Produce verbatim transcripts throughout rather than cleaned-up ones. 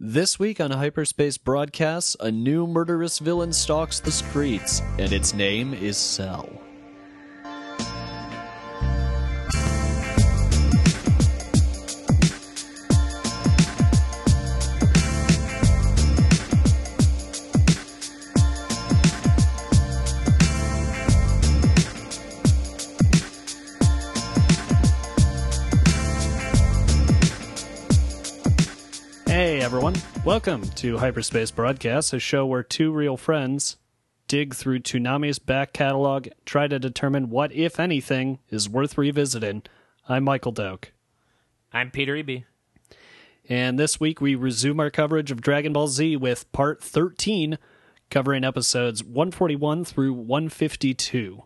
This week on Hyperspace Broadcasts, a new murderous villain stalks the streets, and its name is Cell. Hey everyone, welcome to Hyperspace Broadcasts, a show where two real friends dig through Toonami's back catalog, try to determine what, if anything, is worth revisiting. I'm Michael Doak. I'm Peter Eby. And this week we resume our coverage of Dragon Ball Z with part thirteen, covering episodes one forty-one through one fifty-two.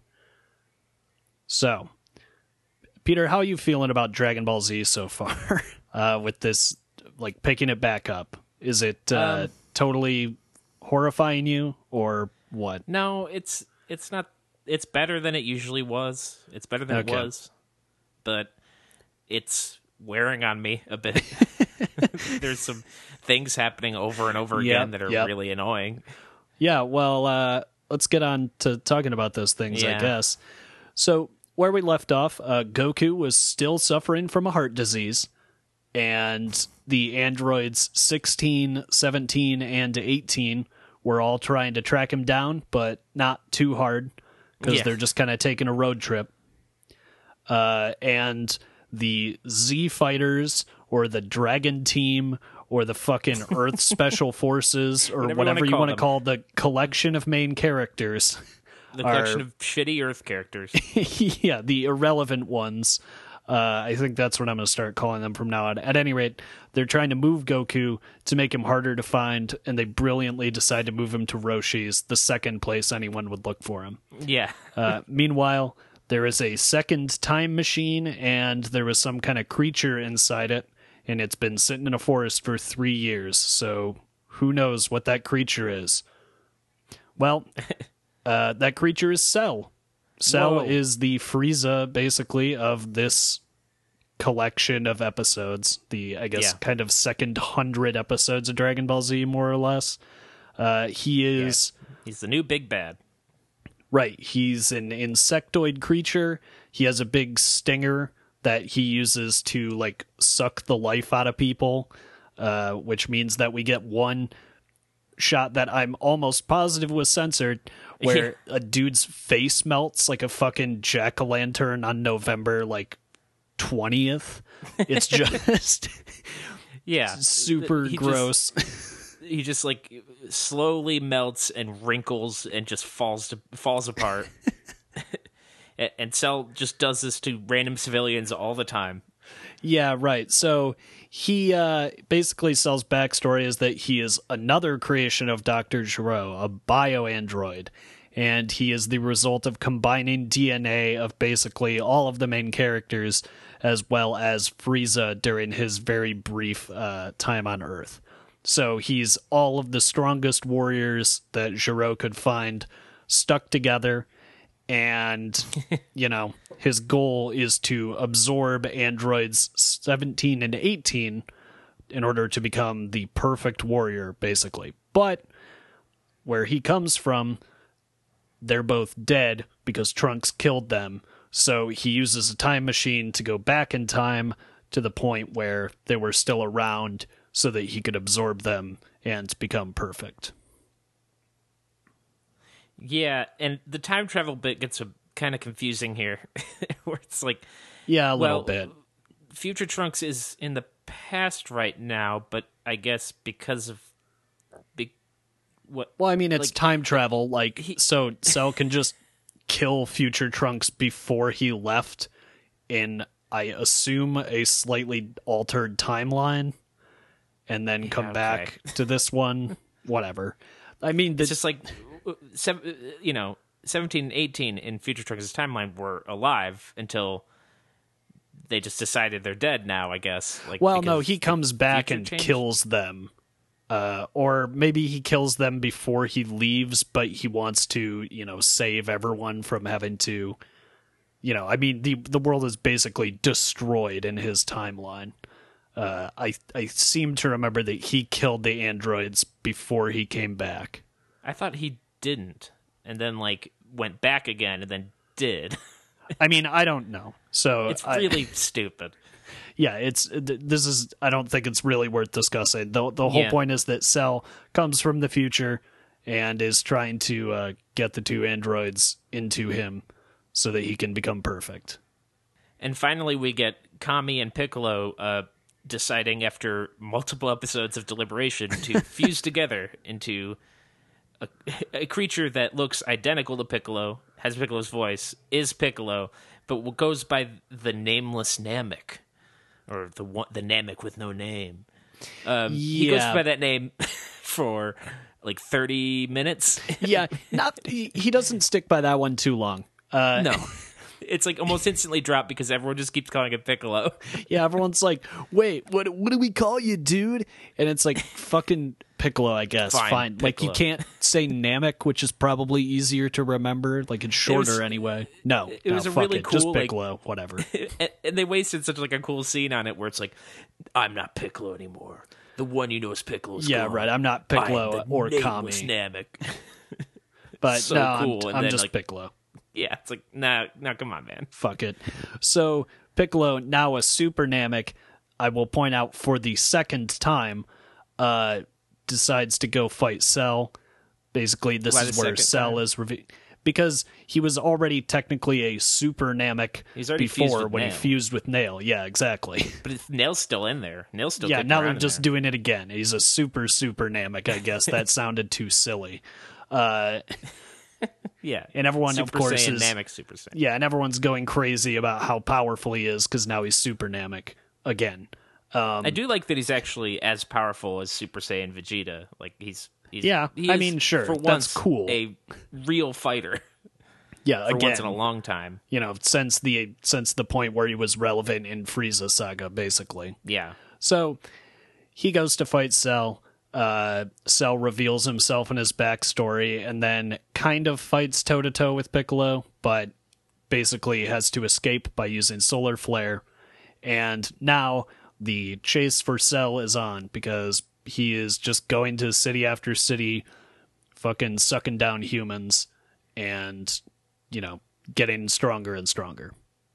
So, Peter, how are you feeling about Dragon Ball Z so far uh, with this, like, picking it back up? Is it uh, um, totally horrifying you, or what? No, it's it's not. It's better than it usually was. It's better than Okay. it was, but it's wearing on me a bit. There's some things happening over and over Yep, again that are yep. really annoying. Yeah, well, uh, let's get on to talking about those things, I Yeah. guess. So, where we left off, uh, Goku was still suffering from a heart disease, and the androids sixteen, seventeen, and eighteen were all trying to track him down, but not too hard, because Yeah. they're just kind of taking a road trip. Uh, and the Z Fighters, or the Dragon Team, or the fucking Earth Special Forces, or Whatever whatever, you you wanna want to call call the collection of main characters. The collection Are- of shitty Earth characters. Yeah, the irrelevant ones. Uh, I think that's what I'm going to start calling them from now on. At any rate, they're trying to move Goku to make him harder to find, and they brilliantly decide to move him to Roshi's, the second place anyone would look for him. Yeah. Uh, meanwhile, there is a second time machine, and there was some kind of creature inside it, and it's been sitting in a forest for three years, so who knows what that creature is. Well, uh, that creature is Cell. Cell Whoa. is the Frieza, basically, of this collection of episodes. The, I guess, Yeah. kind of second hundred episodes of Dragon Ball Z, more or less. Uh, he is... He's the new big bad. Right, he's an insectoid creature. He has a big stinger that he uses to, like, suck the life out of people, uh, which means that we get one shot that I'm almost positive was censored, where a dude's face melts like a fucking jack-o'-lantern on November, like, twentieth. It's just Yeah. super He just- gross. he just like slowly melts and wrinkles and just falls to falls apart. And- and Cell just does this to random civilians all the time. Yeah, right. So he uh, basically Cell's backstory is that he is another creation of Doctor Gero, a bioandroid, and he is the result of combining D N A of basically all of the main characters, as well as Frieza during his very brief uh, time on Earth. So he's all of the strongest warriors that Gero could find stuck together. And, you know, his goal is to absorb androids seventeen and eighteen in order to become the perfect warrior, basically. But where he comes from, they're both dead because Trunks killed them. So he uses a time machine to go back in time to the point where they were still around so that he could absorb them and become perfect. Yeah, and the time travel bit gets a, kind of confusing here, where it's like, Yeah, a little well, bit. Future Trunks is in the past right now, but I guess because of be, what? Well, I mean, it's like, time travel, like, he- so Cell can just kill Future Trunks before he left in, I assume, a slightly altered timeline, and then come okay. back to this one. Whatever. I mean, the, It's just like, uh, sev- uh, you know, seventeen and eighteen in Future Trunks' timeline were alive until they just decided they're dead now, I guess. Like, well, no, because he comes back future and changed? kills them. Uh, or maybe he kills them before he leaves, but he wants to, you know, save everyone from having to, you know, I mean, the the world is basically destroyed in his timeline. Uh, I I seem to remember that he killed the androids before he came back. I thought he didn't, and then like went back again, and then did. I mean, I don't know. So It's I- really stupid. yeah, it's th- this is. I don't think it's really worth discussing. the The whole Yeah. point is that Cell comes from the future and is trying to uh, get the two androids into him so that he can become perfect. And finally, we get Kami and Piccolo uh, deciding, after multiple episodes of deliberation, to fuse together into a, a creature that looks identical to Piccolo, has Piccolo's voice, is Piccolo, but goes by the nameless Namek, or the one, the Namek with no name. Um, He goes Yeah. by that name for like thirty minutes. Yeah, not he, he doesn't stick by that one too long. Uh, No. It's like almost instantly dropped because everyone just keeps calling it Piccolo. Yeah, everyone's like, "Wait, what? What do we call you, dude?" And it's like fucking Piccolo, I guess. Fine, Fine. Like you Piccolo. can't say Namek, which is probably easier to remember. Like it's shorter was- anyway. No, it was no, a fuck really it. Just cool, like- Piccolo, whatever. and, and they wasted such like a cool scene on it where it's like, I'm not Piccolo anymore. The one you know is Piccolo. is Yeah, gone. right. I'm not I'm Piccolo the or nameless Kami, Namek. but so no, I'm- cool, and I'm, then, just like- Piccolo. Yeah, it's like, nah, nah, come on, man. Fuck it. So Piccolo, now a super Namek, I will point out for the second time, uh, decides to go fight Cell. Basically, this Why is the where second Cell time? is revealed. Because he was already technically a super Namek He's already fused before with when Nail. he fused with Nail. Yeah, exactly. But it's, Nail's still in there. Nail's still yeah, kicking now they're around in just there. doing it again. He's a super, super Namek, I guess. That sounded too silly. Uh, Yeah, and everyone, of Super course, Saiyan, is- Namek Super Saiyan. yeah, and everyone's going crazy about how powerful he is because now he's super Namek again. Um, I do like that he's actually as powerful as Super Saiyan Vegeta. Like he's, he's Yeah, he I is, mean, sure, for that's once, cool. A real fighter yeah, for again, once in a long time. you know, since the since the point where he was relevant in Frieza Saga, basically. Yeah, So he goes to fight Cell. Uh, Cell reveals himself and his backstory, and then kind of fights toe to toe with Piccolo, but basically has to escape by using Solar Flare. And now the chase for Cell is on because he is just going to city after city, fucking sucking down humans, and you know, getting stronger and stronger.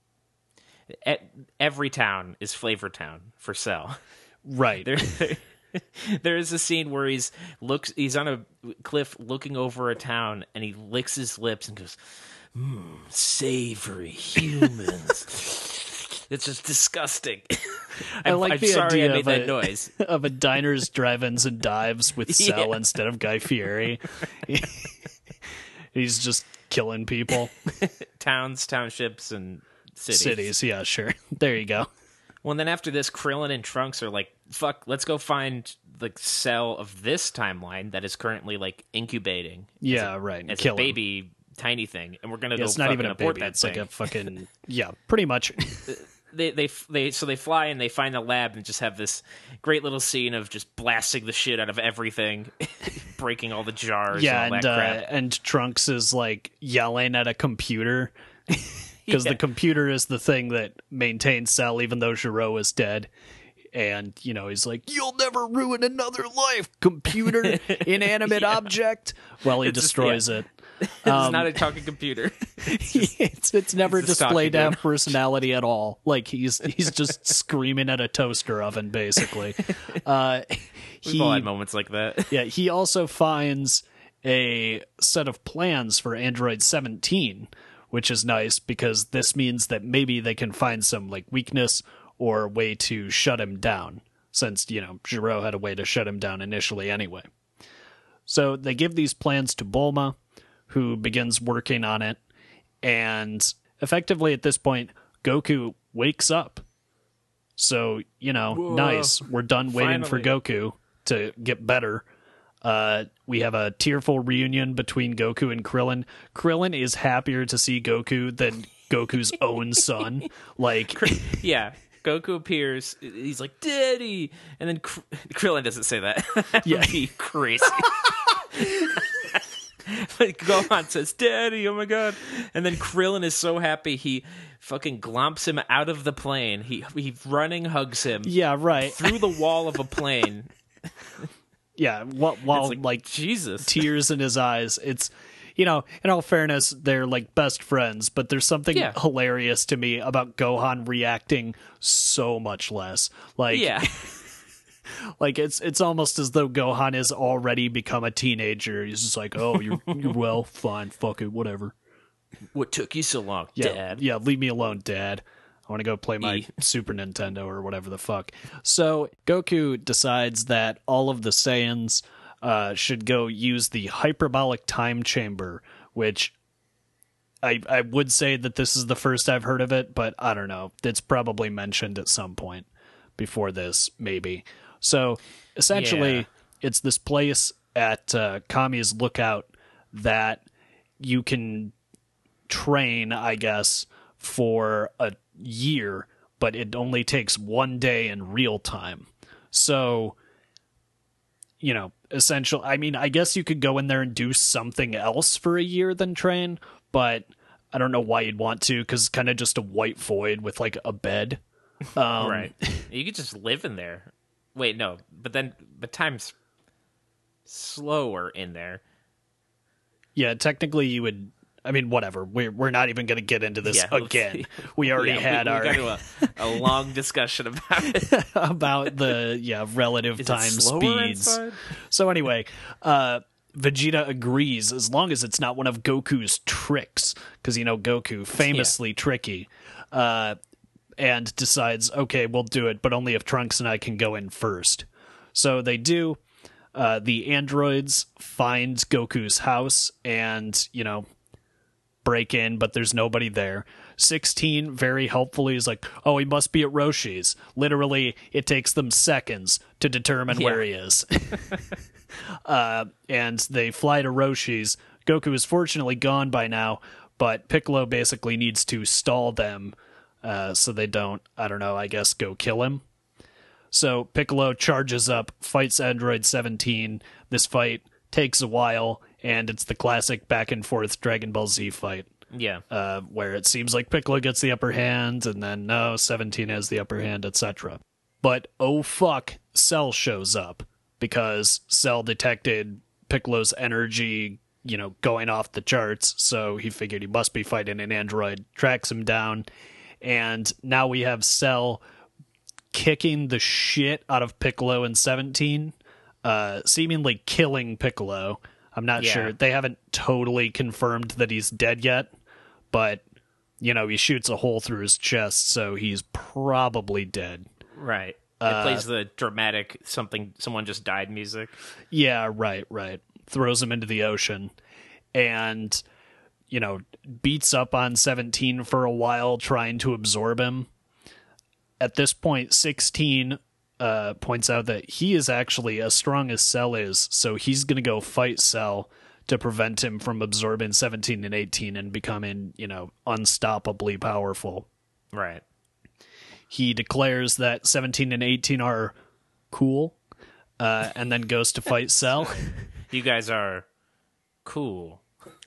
E- every town is Flavor Town for Cell. Right. There, there is a scene where he's looks he's on a cliff looking over a town and he licks his lips and goes, mmm, savory humans. It's just disgusting. I I'm, like I'm the sorry I idea made of that a- noise. of a diners, drive-ins, and dives with Cell Yeah. instead of Guy Fieri. He's just killing people. Towns, townships, and cities. Cities, yeah, sure. There you go. Well, then after this, Krillin and Trunks are like, fuck, let's go find the cell of this timeline that is currently like incubating. Yeah, right. As Kill a him. baby tiny thing, and we're gonna Yeah, go it's not fucking even a abort baby. that It's thing. like a fucking yeah, pretty much. they they they so they fly and they find the lab and just have this great little scene of just blasting the shit out of everything, breaking all the jars. yeah, and all and that uh, crap. and Trunks is like yelling at a computer because Yeah. the computer is the thing that maintains Cell, even though Giro is dead. And you know he's like, "You'll never ruin another life, computer, inanimate object." Well, he It's just- destroys yeah. it. It's not a talking computer. it's it's never he's just displayed to talking have personality at all. Like he's he's just screaming at a toaster oven, basically. Uh, We've all he had moments like that. yeah he also finds a set of plans for Android seventeen, which is nice because this means that maybe they can find some like weakness or way to shut him down, since you know Giro had a way to shut him down initially anyway. So they give these plans to Bulma, who begins working on it, and effectively at this point, Goku wakes up. So, you know, Whoa. nice. We're done waiting for Finally. Goku to get better. Uh, we have a tearful reunion between Goku and Krillin. Krillin is happier to see Goku than Goku's own son. Like, Yeah. Goku appears. He's like, "Daddy," and then Kr- Krillin doesn't say that. That Yeah. would be crazy. Gohan says, "Daddy, oh my god!" And then Krillin is so happy he fucking glomps him out of the plane. He he running hugs him. Yeah, right. Through the wall of a plane. Yeah, while, while like, like Jesus, tears in his eyes. It's, you know, in all fairness, they're like best friends, but there's something Yeah. hilarious to me about Gohan reacting so much less. Like, yeah. like it's it's almost as though Gohan has already become a teenager. He's just like, oh, you're you're well, fine, fuck it, whatever. What took you so long, Yeah, Dad? yeah, leave me alone, Dad. I want to go play my E. Super Nintendo or whatever the fuck. So Goku decides that all of the Saiyans uh, should go use the hyperbolic time chamber, which I I would say that this is the first I've heard of it, but I don't know. It's probably mentioned at some point before this, maybe. So essentially, Yeah. it's this place at uh, Kami's Lookout that you can train, I guess, for a year, but it only takes one day in real time. So, you know, essential. I mean, I guess you could go in there and do something else for a year than train, but I don't know why you'd want to, because it's kind of just a white void with like a bed. Um, Right. You could just live in there. Wait, no, but then but time's slower in there. Yeah, technically you would. I mean, whatever. We're we're not even going to get into this Yeah, let's again. see. We already Yeah, had we, we our got to a, a long discussion about it. about the yeah relative Is time it slower speeds. inside? So anyway, uh, Vegeta agrees as long as it's not one of Goku's tricks, because you know Goku famously tricky, uh, and decides, okay, we'll do it, but only if Trunks and I can go in first. So they do. Uh, the androids find Goku's house and, you know, break in, but there's nobody there. sixteen very helpfully is like, oh, he must be at Roshi's. Literally, it takes them seconds to determine Yeah. where he is. uh, and they fly to Roshi's. Goku is fortunately gone by now, but Piccolo basically needs to stall them uh, so they don't, I don't know, I guess go kill him. So Piccolo charges up, fights Android seventeen. This fight takes a while, and it's the classic back and forth Dragon Ball Z fight, Yeah. uh, where it seems like Piccolo gets the upper hand, and then no, seventeen has the upper hand, et cetera. But oh fuck, Cell shows up, because Cell detected Piccolo's energy, you know, going off the charts, so he figured he must be fighting an android, tracks him down, and now we have Cell kicking the shit out of Piccolo in seventeen, uh, seemingly killing Piccolo. I'm not Yeah. sure. They haven't totally confirmed that he's dead yet, but, you know, he shoots a hole through his chest, so he's probably dead. Right. It Uh, plays the dramatic something someone just died music. Yeah, right, right. Throws him into the ocean and, you know, beats up on seventeen for a while, trying to absorb him. At this point, sixteen uh, points out that he is actually as strong as Cell is, so he's going to go fight Cell to prevent him from absorbing seventeen and eighteen and becoming, you know, unstoppably powerful. Right. He declares that seventeen and eighteen are cool, uh, and then goes to fight Cell. You guys are cool.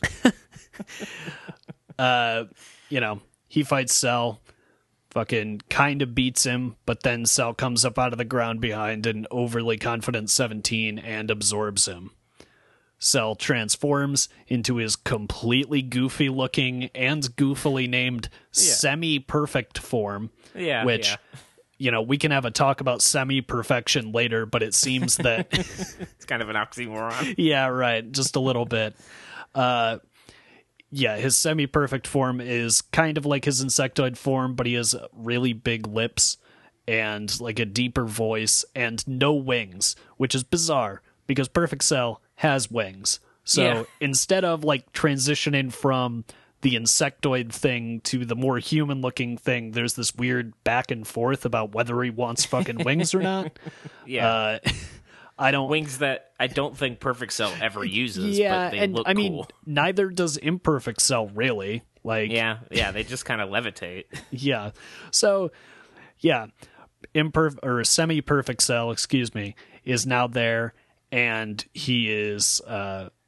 uh, you know, he fights Cell, fucking kind of beats him, but then Cell comes up out of the ground behind an overly confident seventeen and absorbs him. Cell transforms into his completely goofy looking and goofily named Yeah. semi-perfect form, Yeah. which, yeah. you know, we can have a talk about semi-perfection later, but it seems that It's kind of an oxymoron. yeah, right. Just a little bit. Uh, yeah, his semi-perfect form is kind of like his insectoid form, but he has really big lips and like a deeper voice and no wings, which is bizarre because Perfect Cell has wings. So Yeah. instead of like transitioning from the insectoid thing to the more human-looking thing, there's this weird back and forth about whether he wants fucking wings or not. Yeah. Uh, I don't Wings that I don't think Perfect Cell ever uses, yeah, but they and look I mean, cool. neither does Imperfect Cell really. Like, yeah, Yeah, yeah, they just kind of levitate. yeah. So, yeah, imperfect or semi-perfect Cell, excuse me, is now there, and he is uh,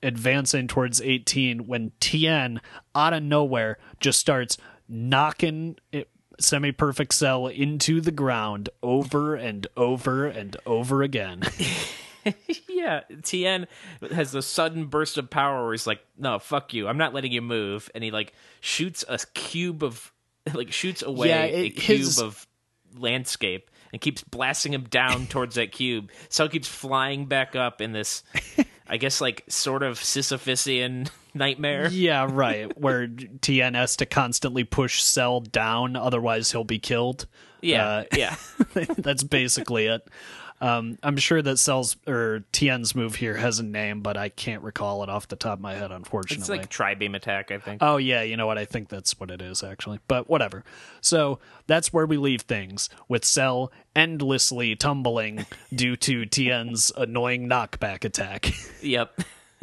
advancing towards eighteen when Tien, out of nowhere, just starts knocking it, Semi-Perfect Cell into the ground over and over and over again. Yeah, Tien has a sudden burst of power where he's like, no, fuck you, I'm not letting you move. And he, like, shoots a cube of, like, shoots away Yeah, it- a cube his- of landscape and keeps blasting him down towards that cube. Cell keeps flying back up in this, I guess, like, sort of Sisyphusian nightmare. Yeah, right. Where Tien has to constantly push Cell down, otherwise he'll be killed. Yeah, Uh, yeah. That's basically it. Um, I'm sure that Cell's or Tien's move here has a name, but I can't recall it off the top of my head, unfortunately. It's like Tri-Beam Attack, I think. Oh, yeah, you know what? I think that's what it is, actually. But whatever. So that's where we leave things, with Cell endlessly tumbling due to Tien's annoying knockback attack. Yep.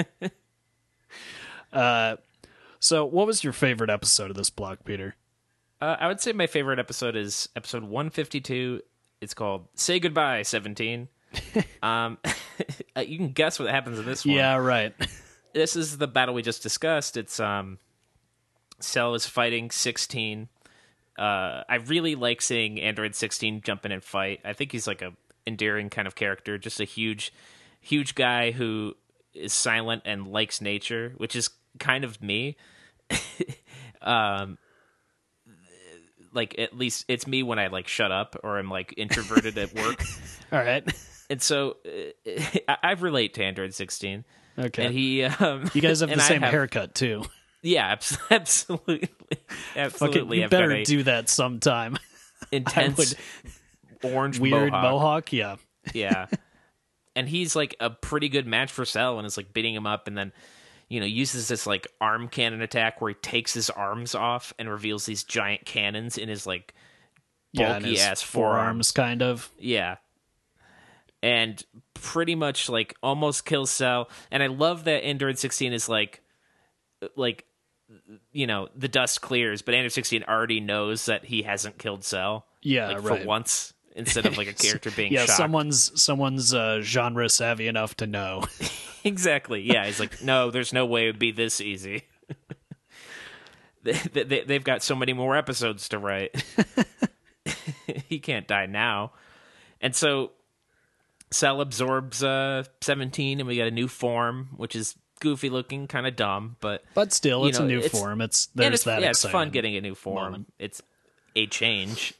Uh, so what was your favorite episode of this block, Peter? Uh, I would say my favorite episode is episode one fifty-two. It's called Say Goodbye, seventeen. um, you can guess what happens in this one. Yeah, right. This is the battle we just discussed. It's um, Cell is fighting sixteen. Uh, I really like seeing Android sixteen jump in and fight. I think he's like a endearing kind of character, just a huge, huge guy who is silent and likes nature, which is kind of me. um, like at least it's me when I like shut up or I'm like introverted at work. All right. And so uh, I, I relate to Android sixteen. Okay. And he, um, You guys have the and I same have- haircut, too. Yeah, abs- absolutely, absolutely. Fucking, you I've better got a do that sometime. intense orange Weird mohawk. mohawk, yeah. Yeah, and he's like a pretty good match for Cell, and is like beating him up, and then you know uses this like arm cannon attack where he takes his arms off and reveals these giant cannons in his like Yeah, and bulky his ass forearms. kind of. Yeah. And pretty much like almost kills Cell. And I love that Android sixteen is like like you know, the dust clears, but Android sixteen already knows that he hasn't killed Cell. Yeah, like right. for once, instead of like a character being yeah, shocked. someone's someone's uh, genre savvy enough to know. Exactly. Yeah, he's like, no, there's no way it would be this easy. they, they, they've got so many more episodes to write. He can't die now. And so Cell absorbs uh, seventeen, and we got a new form, which is goofy looking, kind of dumb, but But still, you it's know, a new it's- form. It's and there's it's, that yeah, it's exciting fun getting a new form. moment. It's a change.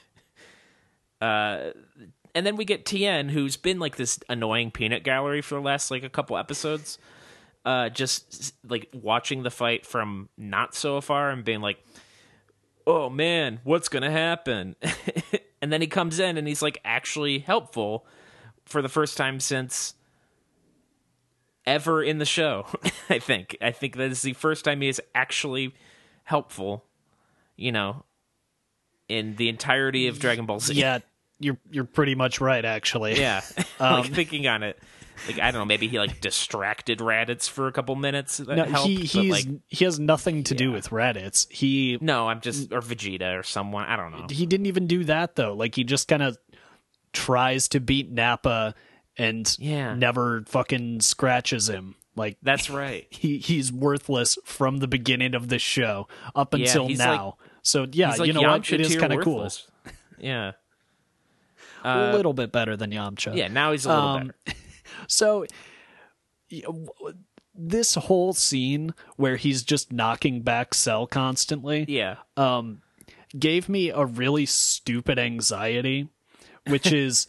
uh, and then we get Tien, who's been like this annoying peanut gallery for the last like a couple episodes. Uh, just like watching the fight from not so far and being like, "Oh man, what's gonna happen?" And then he comes in and he's like actually helpful for the first time since ever in the show. I think. I think that is the first time he is actually helpful, you know, in the entirety of Dragon Ball Z. Yeah, you're you're pretty much right, actually. Yeah. Um, like thinking on it. Like I don't know, maybe he like distracted Raditz for a couple minutes. That No, helped, he but, he's like he has nothing to do yeah. with Raditz. He no, I'm just or Vegeta or someone. I don't know. he didn't even do that though. Like he just kind of tries to beat Nappa and Yeah. never fucking scratches him. Like That's right. he he's worthless from the beginning of this show up Yeah, until he's now. so yeah, He's like you know what? Yamcha It is tier kind of cool. worthless. Yeah. a little bit better than Yamcha. Yeah, now he's a little Um, better. So y- w- this whole scene where he's just knocking back Cell constantly Yeah. um, gave me a really stupid anxiety, which is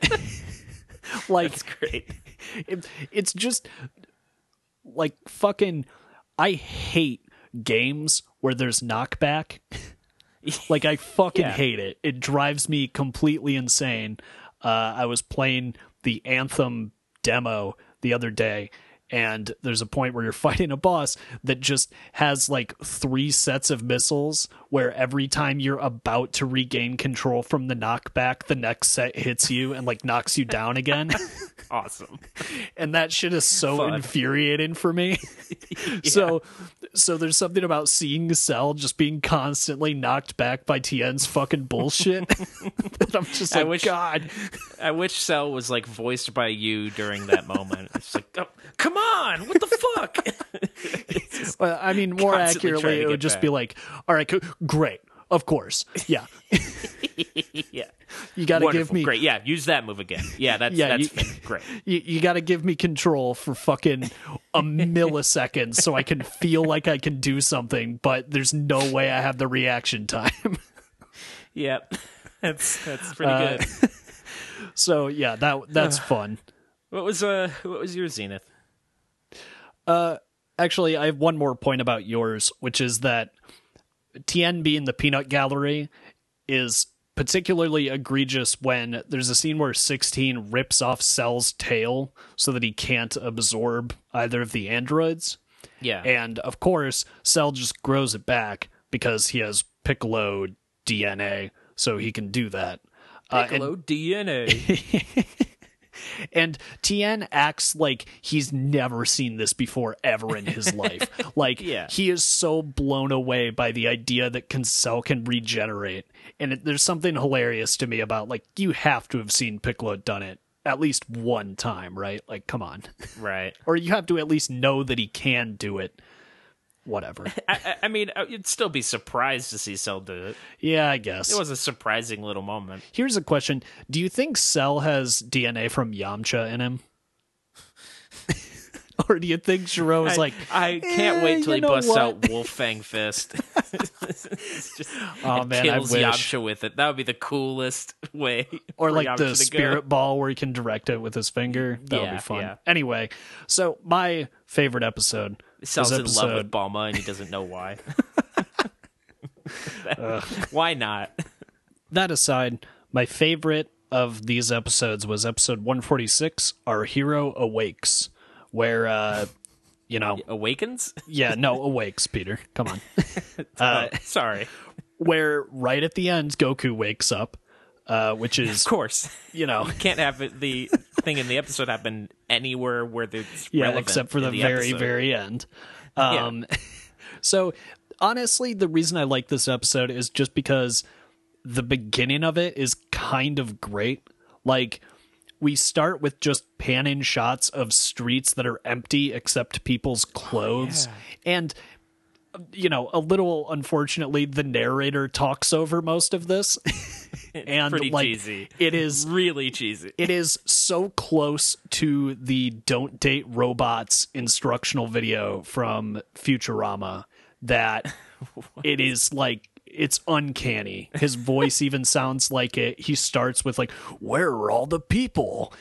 like That's great. it, it's just like fucking I hate games where there's knockback. Like I fucking Yeah. hate it. It drives me completely insane. Uh, I was playing the Anthem demo the other day, and there's a point where you're fighting a boss that just has like three sets of missiles where every time you're about to regain control from the knockback, the next set hits you and like knocks you down again. Awesome. And that shit is so Fun. infuriating for me. So so there's something about seeing Cell just being constantly knocked back by Tien's fucking bullshit. that I'm just I like, wish- God. I wish Cell was like voiced by you during that moment. It's like, oh, come on, what the fuck? Well, I mean, more Constantly trying accurately, to it get would just back. be like, all right, co- great, of course, yeah. Yeah. You got to give Wonderful. me Great. Yeah, use that move again. Yeah, that's Yeah, that's you- fair. Great. you, you got to give me control for fucking a millisecond so I can feel like I can do something, but there's no way I have the reaction time. Yep. That's that's pretty Uh, good. So yeah, that that's fun. What was uh what was your Zenith? Actually, I have one more point about yours, which is that Tien being the peanut gallery is particularly egregious when there's a scene where sixteen rips off Cell's tail so that he can't absorb either of the androids. Yeah. And of course, Cell just grows it back because he has Piccolo D N A, so he can do that. Uh, and- Piccolo D N A. And Tien acts like he's never seen this before ever in his life. Like, Yeah. he is so blown away by the idea that can- Cell can regenerate. And it, there's something hilarious to me about, like, you have to have seen Piccolo done it at least one time, right? Like, come on. Right. Or you have to at least know that he can do it. Whatever. I, I- I mean, uh, you'd still be surprised to see Cell do it. Yeah, I guess. It was a surprising little moment. Here's a question. Do you think Cell has D N A from Yamcha in him? Or do you think Shiro is I, like, I can't "Eh, wait till you he know busts what?" out Wolf Fang Fist. It's just, Oh, and man, I kills wish. Yamcha with it. That would be the coolest way. or for like Yamcha the to spirit go. ball where he can direct it with his finger? That would Yeah, be fun. yeah. Anyway, so my favorite episode Cell's was in episode, love with Bulma and he doesn't know why. Why not? that aside, my favorite of these episodes was episode one forty-six, Our Hero Awakes, where, uh, you know, Awakens? yeah, no, awakes, Peter. Come on. Uh, sorry. Where right at the end, Goku wakes up, uh, which is, Of course. you know, Can't have it, the thing in the episode happen anywhere where it's yeah, relevant except for in the, the very, episode. very end. Um, so honestly, the reason I like this episode is just because the beginning of it is kind of great. Like, we start with just panning shots of streets that are empty except people's clothes. Oh, And, you know, a little unfortunately, the narrator talks over most of this. And pretty like, cheesy. it is Really cheesy. it is so close to the Don't Date Robots instructional video from Futurama that it is like, it's uncanny. His voice even sounds like it. He starts with like, where are all the people?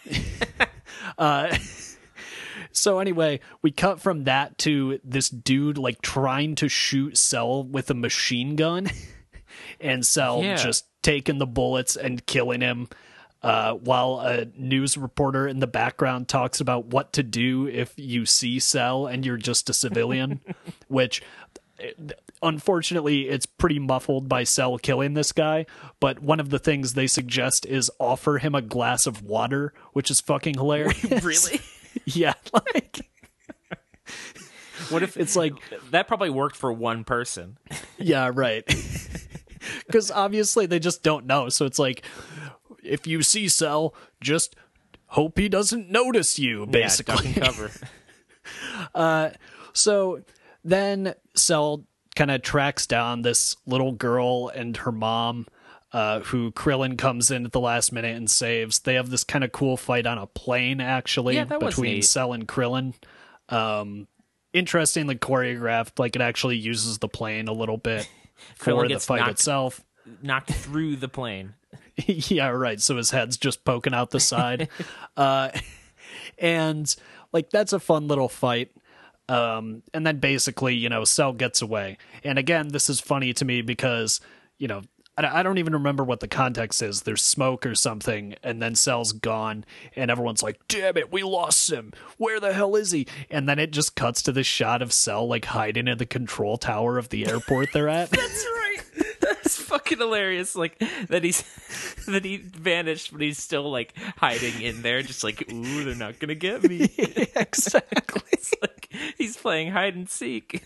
uh, so anyway, we cut from that to this dude like trying to shoot Cell with a machine gun and Cell Yeah. just taking the bullets and killing him. Uh, while a news reporter in the background talks about what to do if you see Cell and you're just a civilian, which unfortunately it's pretty muffled by Cell killing this guy. But one of the things they suggest is offer him a glass of water, which is fucking hilarious. Really? Yeah, like What if it's like, that probably worked for one person? yeah, right. Because obviously they just don't know. So it's like, if you see Cell, just hope he doesn't notice you, basically. Yeah, duck and cover. So then Cell kind of tracks down this little girl and her mom, uh, who Krillin comes in at the last minute and saves. They have this kind of cool fight on a plane, actually, Yeah, that was between neat. Cell and Krillin. Um, interestingly choreographed, like it actually uses the plane a little bit for Krillin the gets fight knocked- itself. Knocked through the plane. Yeah, right. So his head's just poking out the side. uh, and like, that's a fun little fight. Um, and then basically, you know, Cell gets away. And again, this is funny to me because, you know, I I don't even remember what the context is. There's smoke or something, and then Cell's gone, and everyone's like, damn it, we lost him. Where the hell is he? And then it just cuts to this shot of Cell, like, hiding in the control tower of the airport they're at. That's right. That's fucking hilarious. Like that he's that he vanished, but he's still like hiding in there, just like, ooh, they're not gonna get me. Exactly. It's like he's playing hide and seek.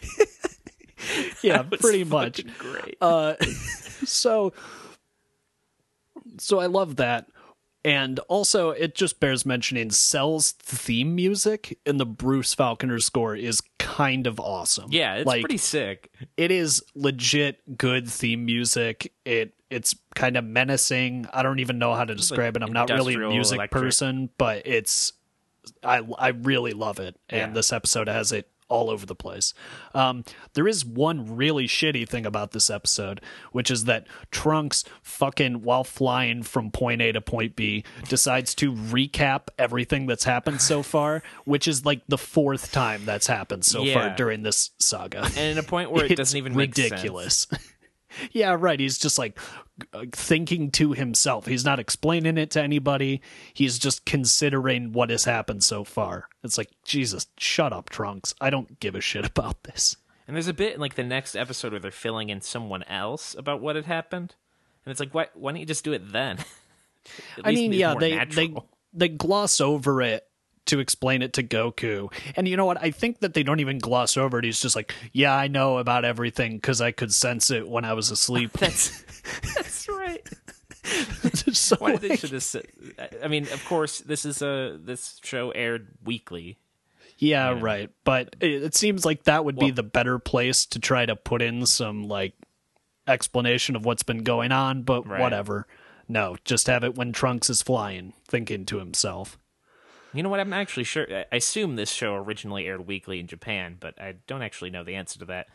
Yeah, That was pretty much. fucking great. Uh, so, so I love that. And also, it just bears mentioning Cell's theme music in the Bruce Falconer score is kind of awesome. Yeah, it's like, pretty sick. It is legit good theme music. It It's kind of menacing. I don't even know how to describe like it. I'm not really a industrial music electric. person, but it's I I really love it. And Yeah. this episode has it all over the place. Um, there is one really shitty thing about this episode, which is that Trunks fucking, while flying from point A to point B, decides to recap everything that's happened so far, which is like the fourth time that's happened so Yeah. far during this saga. And at a point where it It's doesn't even make ridiculous. Yeah, right. He's just like uh, thinking to himself. He's not explaining it to anybody. He's just considering what has happened so far. It's like, Jesus, shut up, Trunks. I don't give a shit about this. And there's a bit in like the next episode where they're filling in someone else about what had happened, and it's like, why? Why don't you just do it then? At I least mean, be yeah, more they, they natural. they gloss over it to explain it to Goku. And you know what? I think that they don't even gloss over it. He's just like, yeah, I know about everything because I could sense it when I was asleep. That's that's right. So, Why did they like, should have said? I mean, of course, this is a this show aired weekly. yeah, right. But it, it seems like that would be Well- the better place to try to put in some like explanation of what's been going on. But Right. whatever. No, just have it when Trunks is flying, thinking to himself. You know what? I'm not actually sure. I I assume this show originally aired weekly in Japan, but I don't actually know the answer to that.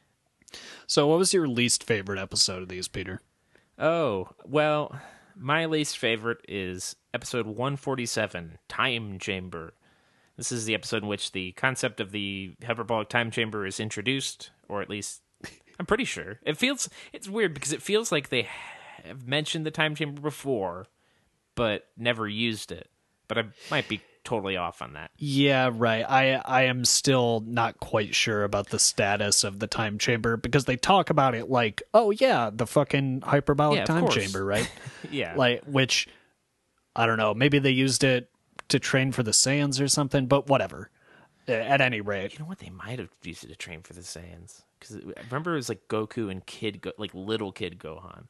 So, what was your least favorite episode of these, Peter? Oh, well, my least favorite is episode one forty-seven, Time Chamber. This is the episode in which the concept of the hyperbolic time chamber is introduced, or at least I'm pretty sure. It feels it's weird because it feels like they have mentioned the time chamber before, but never used it. But I might be totally off on that. Yeah, right. I I am still not quite sure about the status of the time chamber because they talk about it like, oh yeah, the fucking hyperbolic Yeah, of time course. chamber, right? Yeah. Like, which I don't know. Maybe they used it to train for the Saiyans or something, but whatever. At any rate, You know what? They might have used it to train for the Saiyans. Because I remember it was like Goku and Kid, Go- like little Kid Gohan,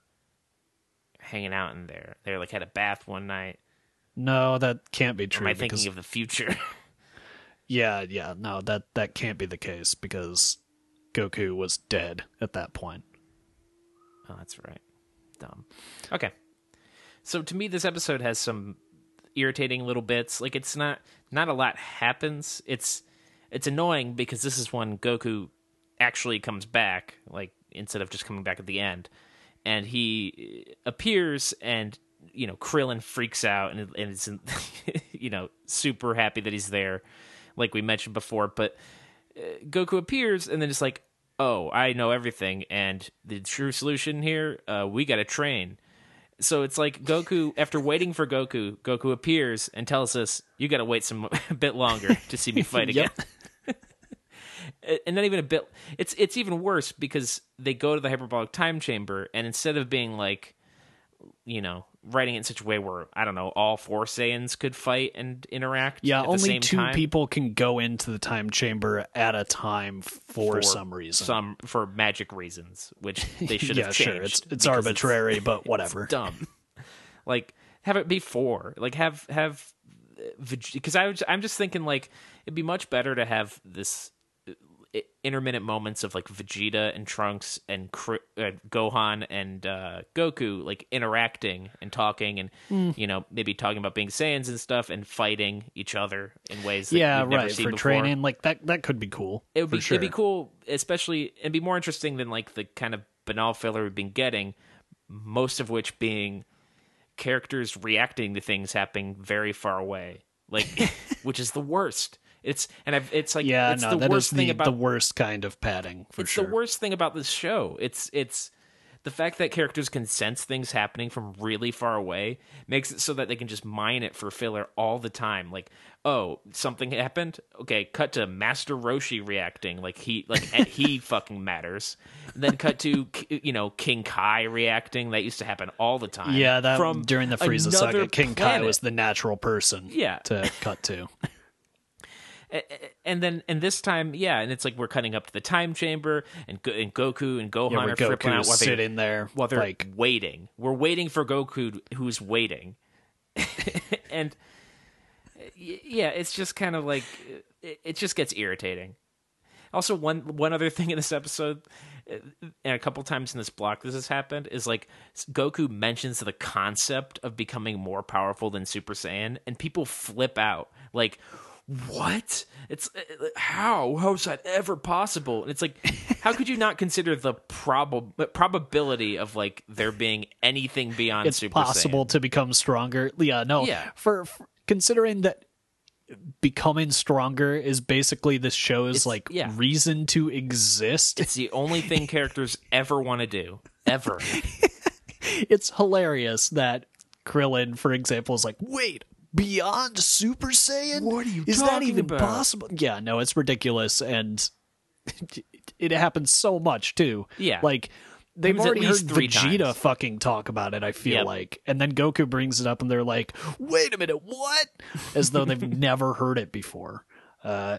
hanging out in there. They like had a bath one night. no, that can't be Or true. am I because, thinking of the future? yeah, yeah, no, that that can't be the case because Goku was dead at that point. Oh, that's right. Dumb. Okay. So to me, this episode has some irritating little bits. Like it's not not a lot happens. It's it's annoying because this is when Goku actually comes back, like instead of just coming back at the end, and he appears and you know Krillin freaks out and and is you know super happy that he's there, like we mentioned before. But uh, Goku appears and then it's like, oh, I know everything, and the true solution here, uh, we got to train. So it's like Goku, after waiting for Goku, Goku appears and tells us, you got to wait some a bit longer to see me fight again. And not even a bit. It's it's even worse because they go to the hyperbolic time chamber, and instead of being like, you know, writing it in such a way where, I don't know, all four Saiyans could fight and interact Yeah, at the only same two time. people can go into the time chamber at a time for, some reason. Some for magic reasons, which they should yeah, have changed. sure. It's it's because arbitrary, but whatever. dumb. Like have it be four. Like have have because I was, I'm just thinking like it'd be much better to have this uh, intermittent moments of like Vegeta and Trunks and Kr- uh, Gohan and uh, Goku like interacting and talking and Mm. you know maybe talking about being Saiyans and stuff and fighting each other in ways that yeah, we've never right. seen For before. training, like that that could be cool. It would for be sure. it'd be cool, especially it'd be more interesting than like the kind of banal filler we've been getting, most of which being characters reacting to things happening very far away, like which is the worst. It's and I've, it's like Yeah, it's no, the that worst is thing the, about the worst kind of padding for it's sure. the worst thing about this show. It's it's the fact that characters can sense things happening from really far away makes it so that they can just mine it for filler all the time. Like, oh, something happened. Okay, cut to Master Roshi reacting like he like he fucking matters. And then cut to you know King Kai reacting. That used to happen all the time. Yeah, that from during the Frieza another saga, King Kai planet. was the natural person. Yeah. to cut to. And then, and this time, yeah, and it's like we're cutting up to the time chamber, and, Go- and Goku and Gohan Yeah, are where flipping Goku out is while they sitting there, while they're like waiting. We're waiting for Goku, who's waiting, and yeah, it's just kind of like it, it just gets irritating. Also, one one other thing in this episode, and a couple times in this block this has happened, is like Goku mentions the concept of becoming more powerful than Super Saiyan, and people flip out. Like, what? It's how? How is that ever possible? And it's like, how could you not consider the prob- probability of like there being anything beyond it's Super possible Saiyan? To become stronger. Yeah, no. Yeah. For, for considering that becoming stronger is basically this show's It's- like yeah. reason to exist. It's the only thing characters ever want to do. Ever. It's hilarious that Krillin, for example, is like, wait, beyond Super Saiyan? What are you Is that talking even about? possible? Yeah, no, it's ridiculous, and it happens so much too. Yeah. Like they've Happens at already heard least three Vegeta times. fucking talk about it, I feel Yep. like. And then Goku brings it up and they're like, wait a minute, what? As though they've never heard it before. Uh,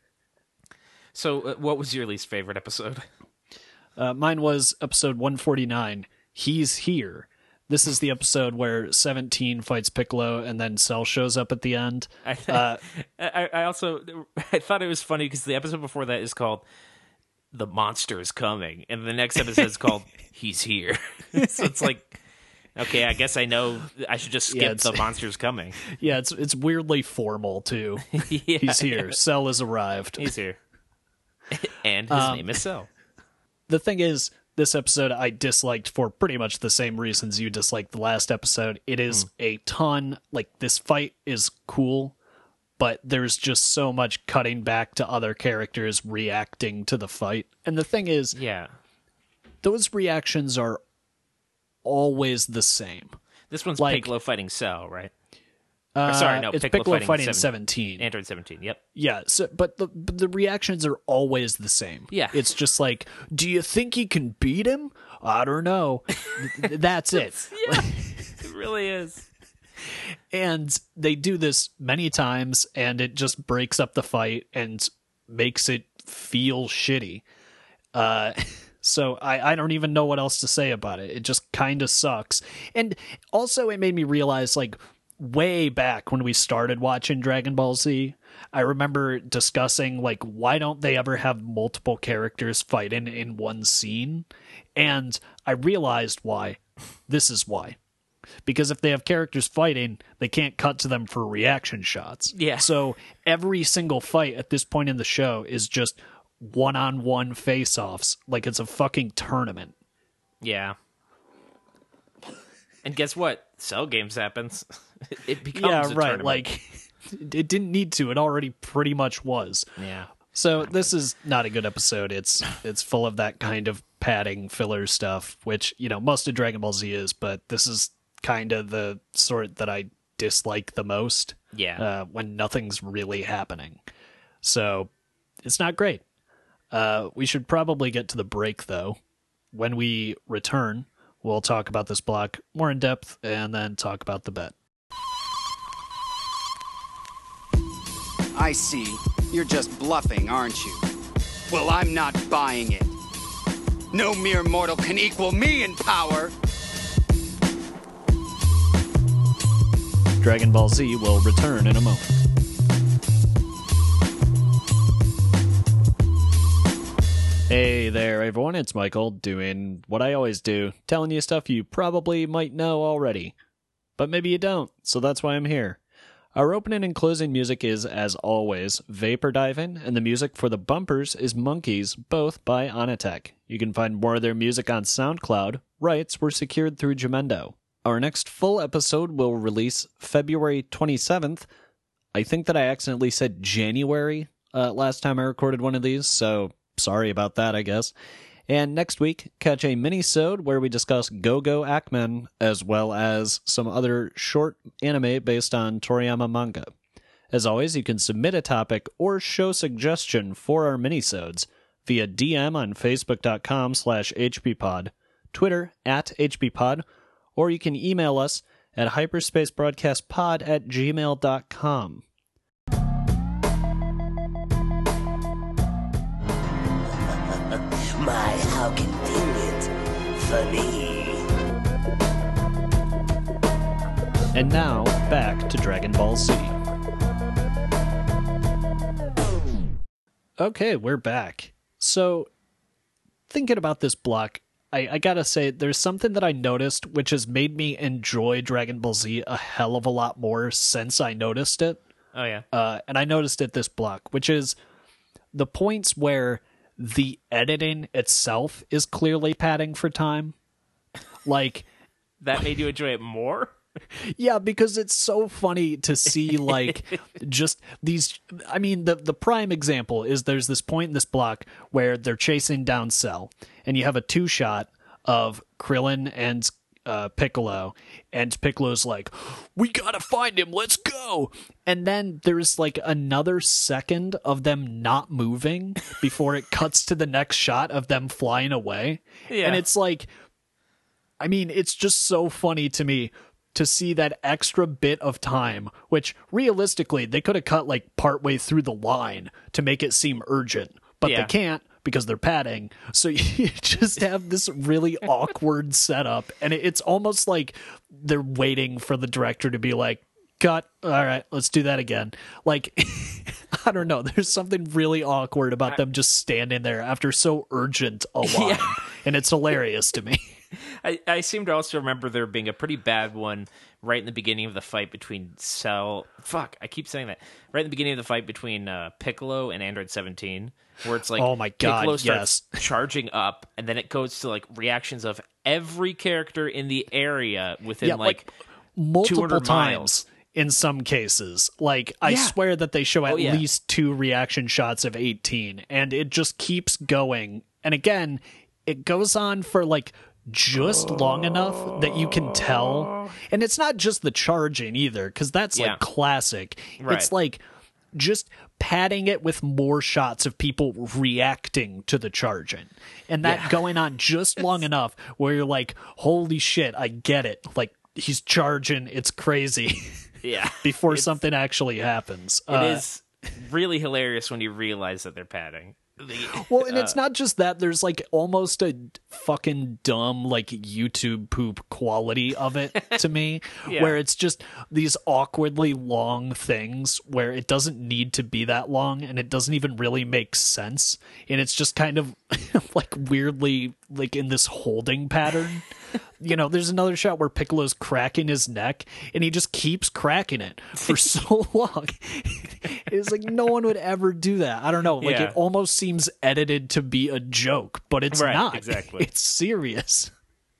So, uh, what was your least favorite episode? uh, mine was episode one forty-nine, He's Here. This is the episode where seventeen fights Piccolo and then Cell shows up at the end. I, Uh, I, I also I thought it was funny because the episode before that is called "The Monster is Coming," and the next episode is called "He's Here." So it's like, okay, I guess I know I should just skip Yeah, it's- "The Monster's Coming." Yeah, it's it's weirdly formal too. Yeah, He's here. Cell has arrived. He's here, and his Um, name is Cell. The thing is, this episode I disliked for pretty much the same reasons you disliked the last episode. It is a ton, like, this fight is cool, but there's just so much cutting back to other characters reacting to the fight. And the thing is, Yeah, those reactions are always the same. this one's like- Piccolo fighting Cell, right? Uh, sorry, no, it's Piccolo Piccolo, fighting fighting, seven- seventeen. Android seventeen. Yep. Yeah, so, but the but the reactions are always the same. Yeah. It's just like, do you think he can beat him? I don't know. Th- That's it. Yeah, it really is. And they do this many times, and it just breaks up the fight and makes it feel shitty. Uh, so I, I don't even know what else to say about it. It just kind of sucks. And also, it made me realize, like, way back when we started watching Dragon Ball Z, I remember discussing, like, why don't they ever have multiple characters fighting in one scene? And I realized why. This is why. Because if they have characters fighting, they can't cut to them for reaction shots. Yeah. So every single fight at this point in the show is just one-on-one face-offs, like it's a fucking tournament. Yeah. And guess what? Cell Games happens. It becomes Yeah, a right. tournament. Like, it didn't need to. It already pretty much was. yeah. So this is not a good episode. It's it's full of that kind of padding filler stuff, which, you know, most of Dragon Ball Z is, but this is kind of the sort that I dislike the most. Yeah. Uh, when nothing's really happening. So it's not great. Uh, we should probably get to the break, though. When we return, we'll talk about this block more in depth and then talk about the bet. I see. You're just bluffing, aren't you? Well, I'm not buying it. No mere mortal can equal me in power. Dragon Ball Z will return in a moment. Hey there, everyone. It's Michael, doing what I always do, telling you stuff you probably might know already. But maybe you don't, so that's why I'm here. Our opening and closing music is, as always, Vapor Diving, and the music for the bumpers is Monkeys, both by Onatech. You can find more of their music on SoundCloud. Rights were secured through Jamendo. Our next full episode will release February twenty-seventh. I think that I accidentally said January uh, last time I recorded one of these, so sorry about that, I guess. And next week, catch a mini-sode where we discuss Go-Go Ackman, as well as some other short anime based on Toriyama manga. As always, you can submit a topic or show suggestion for our mini-sodes via D M on Facebook.com slash HBPod, Twitter at HBPod, or you can email us at hyperspacebroadcastpod at gmail dot com. My, how convenient. Funny. And now, back to Dragon Ball Z. Okay, we're back. So, thinking about this block, I, I gotta say, there's something that I noticed which has made me enjoy Dragon Ball Z a hell of a lot more since I noticed it. Oh, yeah. Uh, and I noticed it this block, which is the points where the editing itself is clearly padding for time. Like, that made you enjoy it more? yeah, because it's so funny to see, like, just these. I mean, the the prime example is there's this point in this block where they're chasing down Cell, and you have a two shot of Krillin and uh, Piccolo, and Piccolo's like, "We gotta find him, let's go!" And then there's like another second of them not moving before it cuts to the next shot of them flying away, Yeah. and it's like, I mean, it's just so funny to me to see that extra bit of time, which realistically they could have cut like partway through the line to make it seem urgent, but Yeah. they can't because they're padding. So you just have this really awkward setup, and it- it's almost like they're waiting for the director to be like, cut, all right, let's do that again. Like, I don't know, there's something really awkward about them just standing there after so urgent a line, Yeah. and it's hilarious to me. I, I seem to also remember there being a pretty bad one right in the beginning of the fight between Cell. Fuck, I keep saying that. Right in the beginning of the fight between uh, Piccolo and Android seventeen, where it's like, Oh my God, Piccolo starts yes. charging up, and then it goes to like reactions of every character in the area within Yeah, like, like, multiple 200 times miles. in some cases. Like, I Yeah. swear that they show at Oh, yeah. least two reaction shots of eighteen, and it just keeps going. And again, it goes on for like just long enough that you can tell. And it's not just the charging either, because that's Yeah. like classic. Right. It's like just padding it with more shots of people reacting to the charging, and that Yeah. going on just long enough where you're like, holy shit, I get it, like he's charging, it's crazy. yeah, Before It's- something actually happens. It is really hilarious when you realize that they're padding. The- Well, and uh, it's not just that. There's like almost a fucking dumb like YouTube poop quality of it to me, Yeah. where it's just these awkwardly long things where it doesn't need to be that long, and it doesn't even really make sense, and it's just kind of like weirdly like in this holding pattern. You know, there's another shot where Piccolo's cracking his neck, and he just keeps cracking it for so long. It's like no one would ever do that. I don't know. Like, Yeah. it almost seems edited to be a joke, but it's Right, not. exactly. It's serious.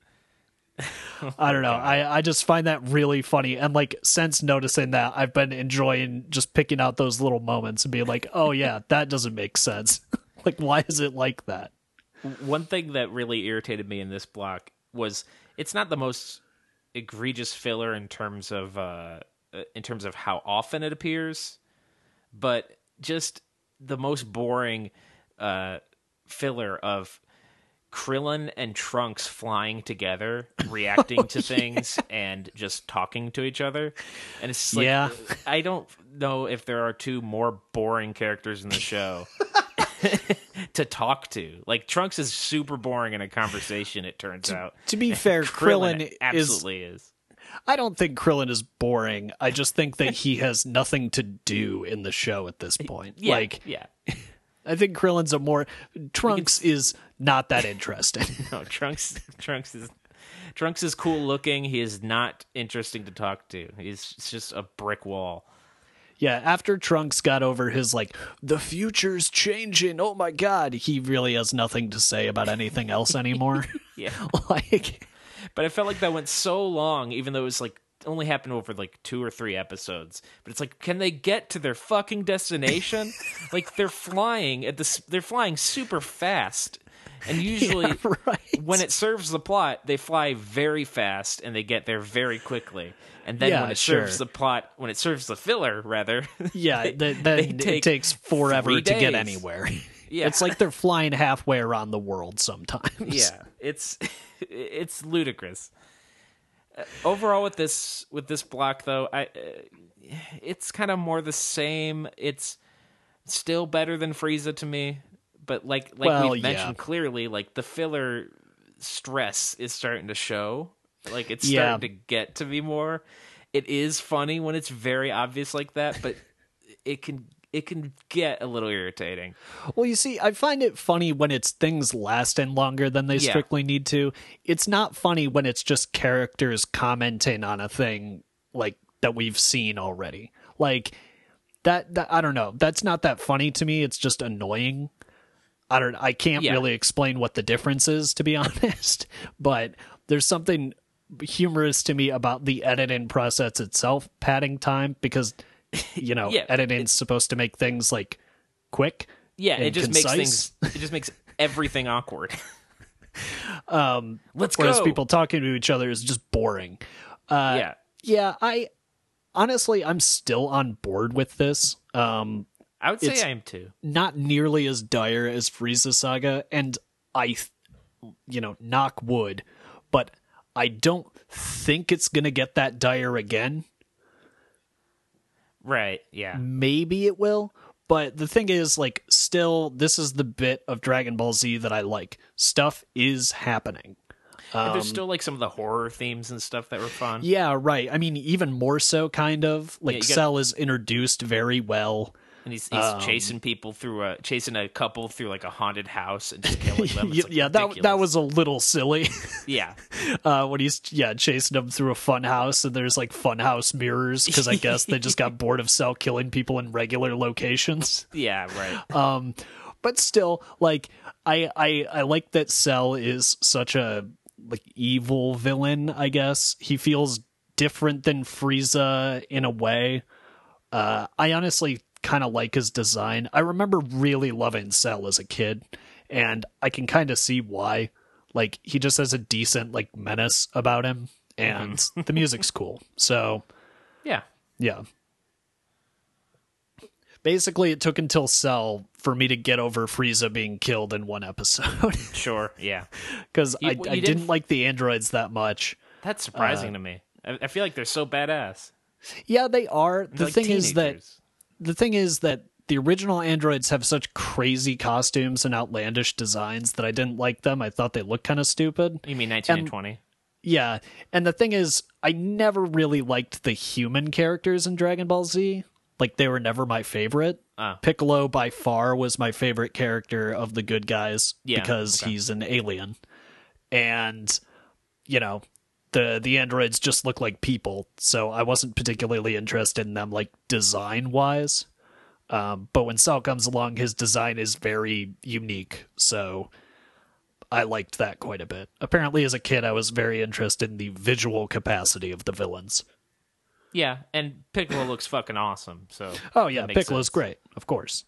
I don't know. I, I just find that really funny. And like, since noticing that, I've been enjoying just picking out those little moments and being like, oh yeah, that doesn't make sense. Like, why is it like that? One thing that really irritated me in this block was it's not the most egregious filler in terms of uh, in terms of how often it appears, but just the most boring uh, filler of Krillin and Trunks flying together, reacting to things and just talking to each other. And it's just like, Yeah. I don't know if there are two more boring characters in the show to talk to. Like, Trunks is super boring in a conversation, it turns out. To be fair, Krillin, Krillin, is. absolutely is. I don't think Krillin is boring. I just think that he has nothing to do in the show at this point. Yeah, Like, yeah. I think Krillin's a more. Trunks is not that interesting. No, Trunks Trunks is Trunks is cool looking. He is not interesting to talk to. He's just a brick wall. Yeah, after Trunks got over his, like, the future's changing, oh my god, he really has nothing to say about anything else anymore. Yeah. Like, But I felt like that went so long, even though it was like only happened over like two or three episodes. But it's like, can they get to their fucking destination? Like, they're flying at this. They're flying super fast, and usually yeah, right. when it serves the plot, they fly very fast and they get there very quickly. And then Yeah, when it sure. serves the plot, when it serves the filler, rather, Yeah, they- th- they then take it takes forever three to get days. anywhere. Yeah. It's like they're flying halfway around the world sometimes. Yeah, it's it's ludicrous. Uh, overall, with this with this block, though, I uh, it's kind of more the same. It's still better than Frieza to me, but like like Well, we've mentioned yeah. clearly, like the filler stress is starting to show. Like, it's Yeah. starting to get to me more, it is funny when it's very obvious like that, but it can it can get a little irritating. Well, you see, I find it funny when it's things lasting longer than they Yeah. strictly need to. It's not funny when it's just characters commenting on a thing like that we've seen already. Like that, that I don't know. That's not that funny to me. It's just annoying. I don't I can't Yeah. really explain what the difference is, to be honest, but there's something humorous to me about the editing process itself, padding time, because you know, Yeah, editing's supposed to make things like quick. Yeah, and it just concise. makes things. It just makes everything awkward. Um, Let's whereas go. people talking to each other is just boring. Uh, yeah, yeah, I honestly, I'm still on board with this. Um, I would say it's- I am too. not nearly as dire as Frieza Saga, and I, th- you know, knock wood, but I don't think it's gonna get that dire again. Right? Yeah. Maybe it will, but the thing is, like, still, this is the bit of Dragon Ball Z that I like. Stuff is happening. And there's still like some of the horror themes and stuff that were fun. Yeah, right. I mean, even more so, kind of. Like, you got- Cell is introduced very well. And he's, he's Um, chasing people through a chasing a couple through like a haunted house and just killing them. It's, yeah, like, yeah, that that ridiculous. was a little silly. yeah. uh, when he's yeah chasing them through a fun house, and there's like fun house mirrors because I guess they just got bored of Cell killing people in regular locations. Yeah, right. Um, but still, like I I I like that Cell is such a like evil villain. I guess he feels different than Frieza in a way. Uh, I honestly kind of like his design. I remember really loving Cell as a kid, and I can kind of see why. Like, he just has a decent like menace about him, and the music's cool. So Yeah. yeah. Basically, it took until Cell for me to get over Frieza being killed in one episode, Sure. Yeah. because You- I, well, I you didn't didn't- like the androids that much. That's Uh, surprising to me. I, I feel like they're so badass. Yeah, they are. The They're like thing is that teenagers. the thing is that the original androids have such crazy costumes and outlandish designs that I didn't like them. I thought they looked kind of stupid. You mean nineteen and and- twenty? Yeah, and the thing is, I never really liked the human characters in Dragon Ball Z. Like, they were never my favorite. Oh. Piccolo by far was my favorite character of the good guys Yeah, because okay. he's an alien. And, you know, the the androids just look like people, so I wasn't particularly interested in them, like, design-wise. Um, but when Cell comes along, his design is very unique, so I liked that quite a bit. Apparently, as a kid, I was very interested in the visual capacity of the villains. Yeah, and Piccolo looks fucking awesome. So Oh yeah, that makes Piccolo's sense. great, of course.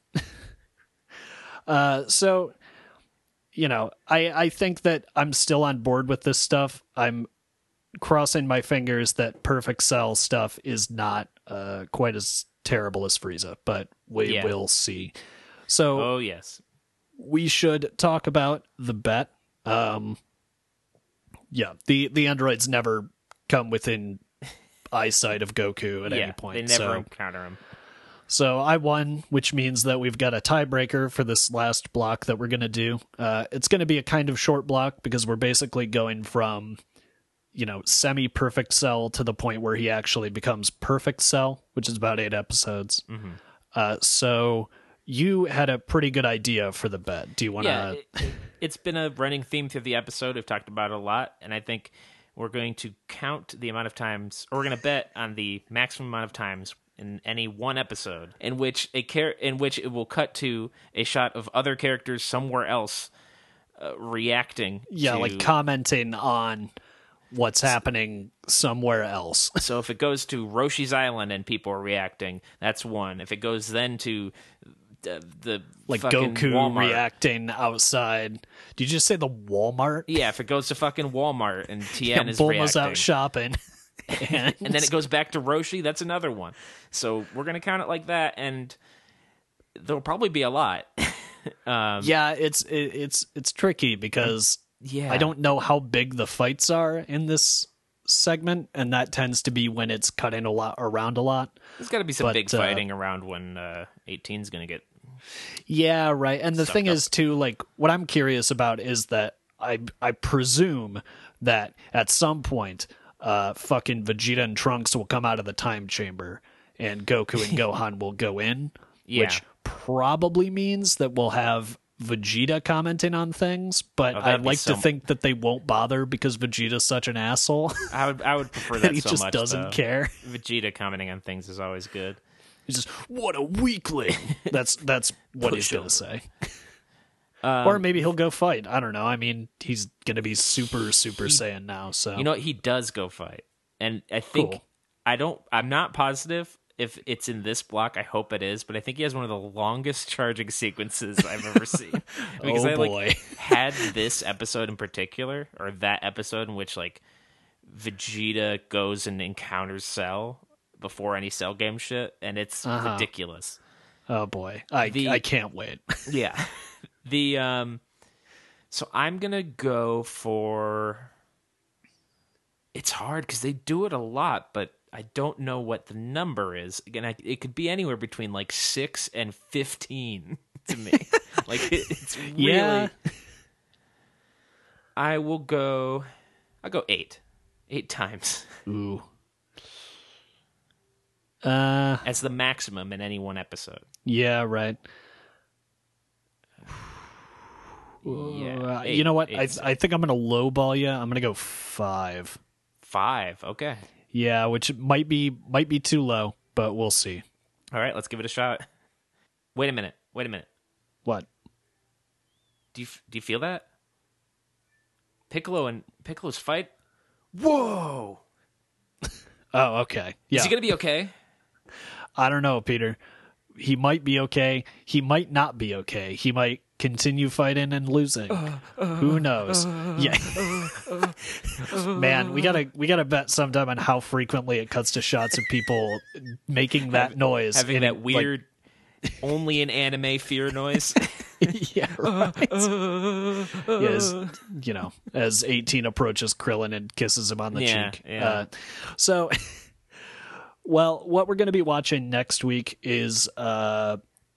uh, so, you know, I I think that I'm still on board with this stuff. I'm crossing my fingers that Perfect Cell stuff is not uh, quite as terrible as Frieza, but we Yeah. will see. So Oh yes. we should talk about the bet. Um, yeah, the the androids never come within eyesight of Goku at yeah, any point. they never so. encounter him. So I won, which means that we've got a tiebreaker for this last block that we're going to do. Uh, it's going to be a kind of short block because we're basically going from, you know, semi-perfect Cell to the point where he actually becomes perfect Cell, which is about eight episodes. Mm-hmm. Uh, so you had a pretty good idea for the bet. Do you want to... Yeah, it, it, it's been a running theme through the episode. We've talked about it a lot, and I think we're going to count the amount of times, or we're going to bet on the maximum amount of times in any one episode in which a char- in which it will cut to a shot of other characters somewhere else uh, reacting. yeah, to- like commenting on what's happening somewhere else. So if it goes to Roshi's Island and people are reacting, that's one. If it goes then to the, the Like fucking Goku Walmart, reacting outside. Did you just say the Walmart? yeah, if it goes to fucking Walmart and Tien is Bulma's reacting, out shopping. and, and then it goes back to Roshi, that's another one. So we're gonna count it like that, and there'll probably be a lot. um, yeah, it's it, it's it's tricky because yeah, I don't know how big the fights are in this segment, and that tends to be when it's cutting a lot around a lot. There's got to be some but, big uh, fighting around when uh, eighteen's gonna get. Yeah, right. And the Sucked thing up. is too, like, what I'm curious about is that I I presume that at some point uh, fucking Vegeta and Trunks will come out of the time chamber, and Goku and Gohan will go in, Yeah. which probably means that we'll have Vegeta commenting on things, but Oh, that'd I'd be like so- to think that they won't bother because Vegeta's such an asshole I would I would prefer that that he so just much. doesn't though. care. Vegeta commenting on things is always good. He's just, what a weakling. That's that's what he's Push gonna over. say. Um, Or maybe he'll go fight. I don't know. I mean, he's gonna be super super Saiyan now. So You know what? He does go fight, and I think Cool. I don't. I'm not positive if it's in this block. I hope it is, but I think he has one of the longest charging sequences I've ever seen. Because Oh, I like boy. had this episode in particular, or that episode in which like Vegeta goes and encounters Cell before any Cell game shit, and it's Uh-huh. ridiculous. oh boy, I The- I can't wait. Yeah. The um so I'm going to go for it's hard cuz they do it a lot, but I don't know what the number is. Again, I, it could be anywhere between like six and fifteen to me. like it, it's really Yeah. I will go I'll go eight. eight times Ooh. Uh, as the maximum in any one episode. yeah, right. Yeah. Uh, eight- you know what? I eight's- I think I'm gonna lowball you. I'm gonna go five. five. Okay. Yeah, which might be might be too low, but we'll see. All right, let's give it a shot. Wait a minute. Wait a minute. What? Do you do you feel that? Piccolo and Piccolo's fight? Whoa! Oh, okay. Yeah. Is he gonna be okay? I don't know, Peter. He might be okay. He might not be okay. He might continue fighting and losing. Who knows? Yeah. Man, we gotta we gotta bet sometime on how frequently it cuts to shots of people making that noise, Having and that it, like, weird, only in anime fear noise. yeah, right. Yes, you know, as eighteen approaches Krillin and kisses him on the Yeah, cheek. yeah. Uh, so, well, what we're going to be watching next week is uh,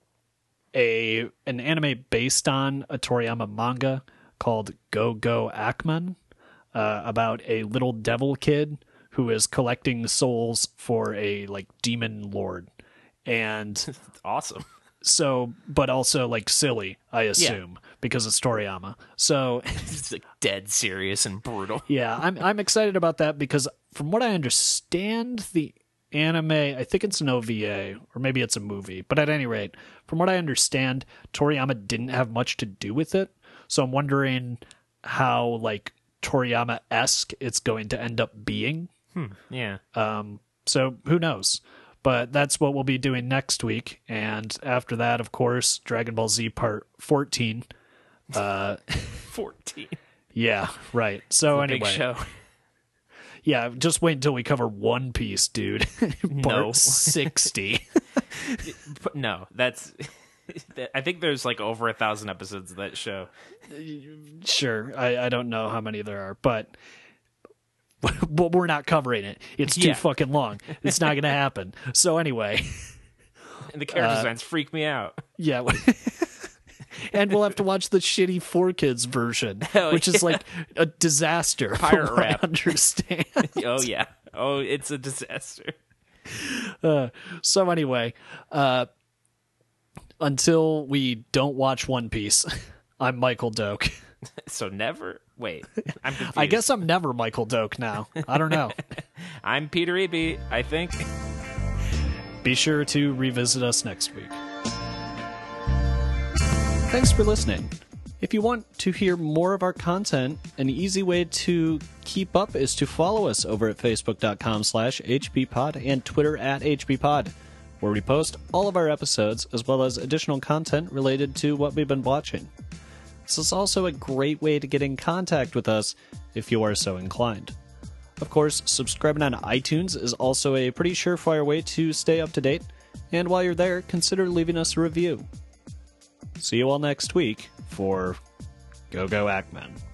a an anime based on a Toriyama manga called Go Go Akman, uh, about a little devil kid who is collecting souls for a like demon lord, and Awesome. so, but also like silly, I assume, because it's Toriyama. So, It's like dead serious and brutal. yeah, I'm I'm excited about that because from what I understand, the anime, I think it's an O V A or maybe it's a movie, but at any rate, from what I understand, Toriyama didn't have much to do with it. So I'm wondering how like Toriyama-esque it's going to end up being. Yeah. Um, so who knows? But that's what we'll be doing next week. And after that, of course, Dragon Ball Z Part fourteen. Uh, fourteen. yeah, right. So Big anyway, show. yeah, just wait until we cover One Piece, dude. Part No. sixty. But no, that's. I think there's like over a thousand episodes of that show. Sure, I, I don't know how many there are, but but we're not covering it. It's too Yeah. fucking long. It's not going to happen. So anyway, And the character Uh, designs freak me out. yeah. And we'll have to watch the shitty four kids version, Hell which is yeah. like a disaster. from Pirate what rap. I understand. Oh yeah. Oh, it's a disaster. Uh, so anyway, uh, until we don't watch One Piece, I'm Michael Doak. So never. Wait. I'm confused. I guess I'm never Michael Doak now. I don't know. I'm Peter Eby, I think. Be sure to revisit us next week. Thanks for listening. If you want to hear more of our content, an easy way to keep up is to follow us over at facebook.com slash hbpod and Twitter at hbpod, where we post all of our episodes as well as additional content related to what we've been watching. This is also a great way to get in contact with us if you are so inclined. Of course, subscribing on iTunes is also a pretty surefire way to stay up to date, and while you're there, consider leaving us a review. See you all next week for Go Go Ackman.